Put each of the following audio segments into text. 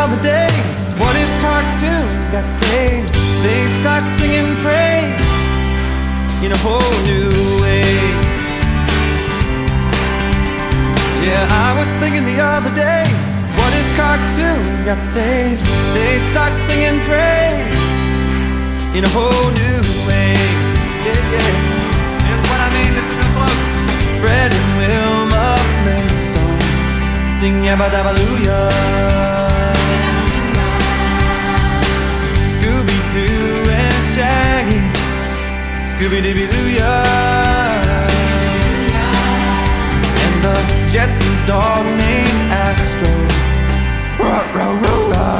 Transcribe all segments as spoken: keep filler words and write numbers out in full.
other day, what if cartoons got saved? They start singing praise in a whole new way. Yeah, I was thinking the other day, what if cartoons got saved? They start singing praise in a whole new way. Yeah, yeah. Here's what I mean, listen real close. Fred and Wilma Flintstone sing Yabba Dabba Loo-Yah. Scooby-Doo and Shaggy, Scooby-Dooby-Doo-Yah. And the Jetsons' dog named Astro, Rah-Rah-Rah-Rah.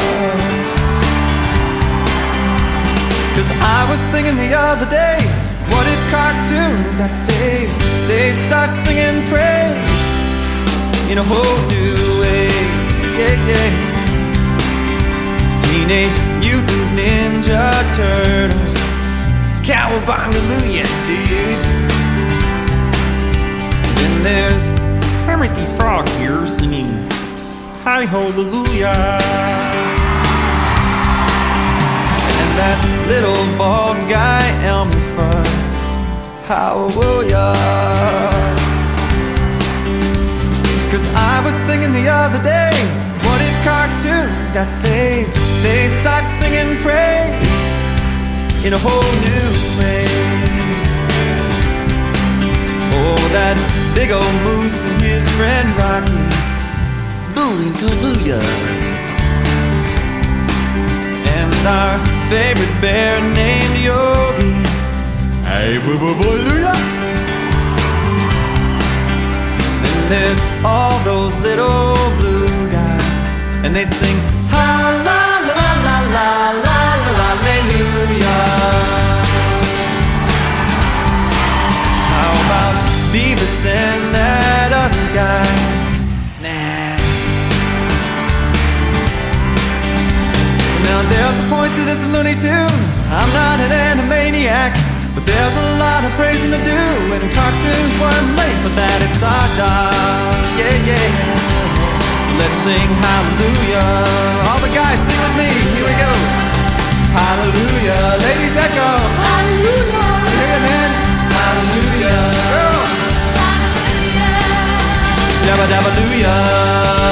Cause I was thinking the other day, what if cartoons got saved? They start singing praise in a whole new way. Yeah, yeah. Teenage Mutant Ninja Turtles, Cowabunga-Loo-Yah, dude. Then there's Kermit the Frog here singing Hi-Ho-Hallelujah. And that little bald guy Elmer Fudd, Hallelujah. Cause I was thinking the other day, what if cartoons got saved? They start singing praise in a whole new way. Oh, that big old moose and his friend Rocky, Hallelujah. And our favorite bear named Yogi, hey, boo boo boo Loo-Yah. Then there's all those little blue guys, and they'd sing ha la la la la la la la hallelujah. How about Beavis and that other guy? Nah. Now there's a point to this Looney Tune. I'm not an animaniac, but there's a lot of praising to do, and cartoons weren't made for that. It's our job, yeah, yeah. So let's sing hallelujah. All the guys sing with me, here we go. Hallelujah, ladies echo. Hallelujah. You hear it, man? Hallelujah. Girls. Hallelujah. Yabba dabba Loo-Yah.